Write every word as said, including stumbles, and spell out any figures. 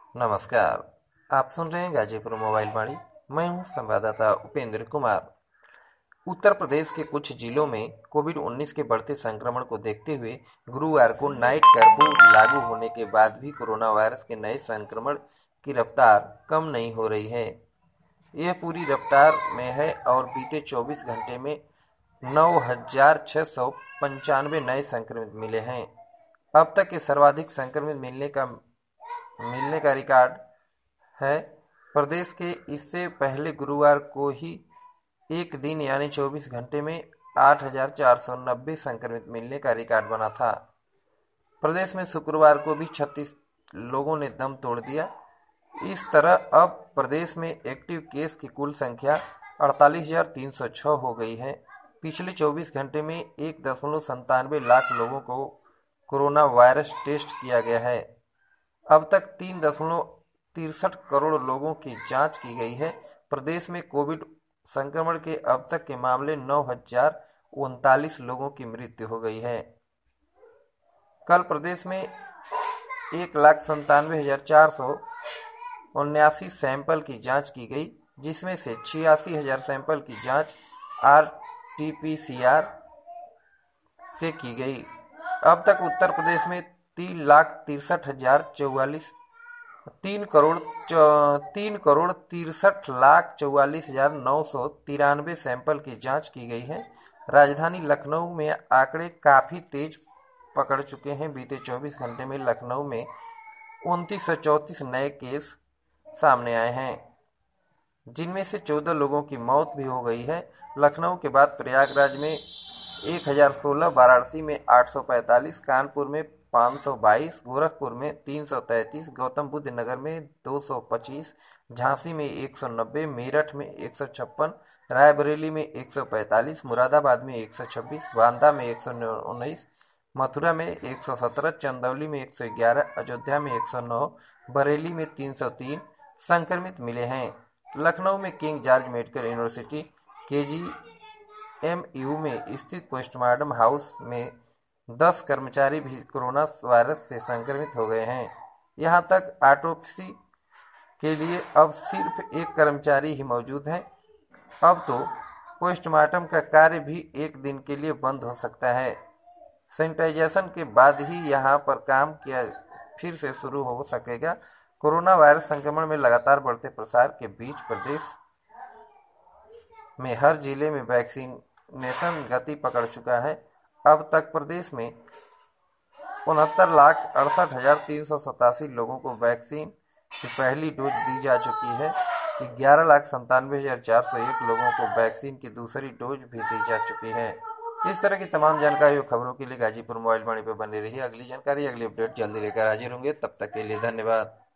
नमस्कार। आप सुन रहे हैं गाजीपुर मोबाइल वाणी। मैं हूं संवाददाता उपेंद्र कुमार। उत्तर प्रदेश के कुछ जिलों में कोविड उन्नीस के बढ़ते संक्रमण को देखते हुए गुरुवार को नाइट कर्फ्यू लागू होने के बाद भी कोरोना वायरस के नए संक्रमण की रफ्तार कम नहीं हो रही है। यह पूरी रफ्तार में है और बीते चौबीस घंटे में नौ हजार छह सौ पंचानवे नए संक्रमित मिले हैं। अब तक के सर्वाधिक संक्रमित मिलने का मिलने का रिकॉर्ड है। प्रदेश के इससे पहले गुरुवार को ही एक दिन यानी चौबीस घंटे में आठ हजार चार सौ नब्बे संक्रमित मिलने का रिकॉर्ड बना था। प्रदेश में शुक्रवार को भी छत्तीस लोगों ने दम तोड़ दिया। इस तरह अब प्रदेश में एक्टिव केस की कुल संख्या अड़तालीस हजार तीन सौ छह हो गई है। पिछले चौबीस घंटे में एक दशमलव संतानवे लाख लोगों को कोरोना वायरस टेस्ट किया गया है। अब तक तीन दशमलव तिरसठ करोड़ लोगों की जांच की गई है। प्रदेश में कोविड संक्रमण के अब तक के मामले नौ हजार उनतालीस लोगों की मृत्यु हो गई है। कल प्रदेश में एक लाख संतानवे हजार चार सौ उन्यासी सैंपल की जांच की गई, जिसमें से छियासी हजार सैंपल की जांच R T P C R से की गई। अब तक उत्तर प्रदेश में तीन लाख तिरसठ हजार चौवालीस तीन करोड़ तीन करोड़ तिरसठ लाख चौवालीस हजार नौ सौ तिरानवे सैंपल की जांच की गई है। राजधानी लखनऊ में आंकड़े काफी तेज पकड़ चुके हैं। बीते चौबीस घंटे में लखनऊ में उनतीस सौ चौंतीस नए केस सामने आए हैं, जिनमें से चौदह लोगों की मौत भी हो गई है। लखनऊ के बाद प्रयागराज में एक हजार सोलह, वाराणसी में आठ सौ पैंतालीस, कानपुर में पाँच सौ बाईस, गोरखपुर में तीन सौ तैंतीस, गौतम बुद्ध नगर में दो सौ पच्चीस, झांसी में एक सौ नब्बे, मेरठ में एक सौ छप्पन, रायबरेली में एक सौ पैंतालीस, मुरादाबाद में एक सौ छब्बीस, बांदा में एक सौ उन्नीस, मथुरा में एक सौ सत्रह, चंदौली में एक सौ ग्यारह, अयोध्या में एक सौ नौ, बरेली में तीन सौ तीन संक्रमित मिले हैं। लखनऊ में किंग जॉर्ज मेडिकल यूनिवर्सिटी के जी एम यू में स्थित पोस्टमार्टम हाउस में दस कर्मचारी भी कोरोना वायरस से संक्रमित हो गए हैं। यहां तक ऑटोप्सी के लिए अब सिर्फ एक कर्मचारी ही मौजूद है। अब तो पोस्टमार्टम का कार्य भी एक दिन के लिए बंद हो सकता है। सैनिटाइजेशन के बाद ही यहां पर काम किया फिर से शुरू हो सकेगा। कोरोना वायरस संक्रमण में लगातार बढ़ते प्रसार के बीच प्रदेश में हर जिले में वैक्सीनेशन गति पकड़ चुका है। अब तक प्रदेश में उनहत्तर लाख अड़सठ हजार तीन सौ सतासी लोगों को वैक्सीन की पहली डोज दी जा चुकी है। ग्यारह लाख संतानवे हजार चार सौ एक लोगों को वैक्सीन की दूसरी डोज भी दी जा चुकी है। इस तरह की तमाम जानकारी और खबरों के लिए गाजीपुर मोबाइल वाणी पर बने रहिए। अगली जानकारी, अगली अपडेट जल्दी लेकर हाजिर होंगे। तब तक के लिए धन्यवाद।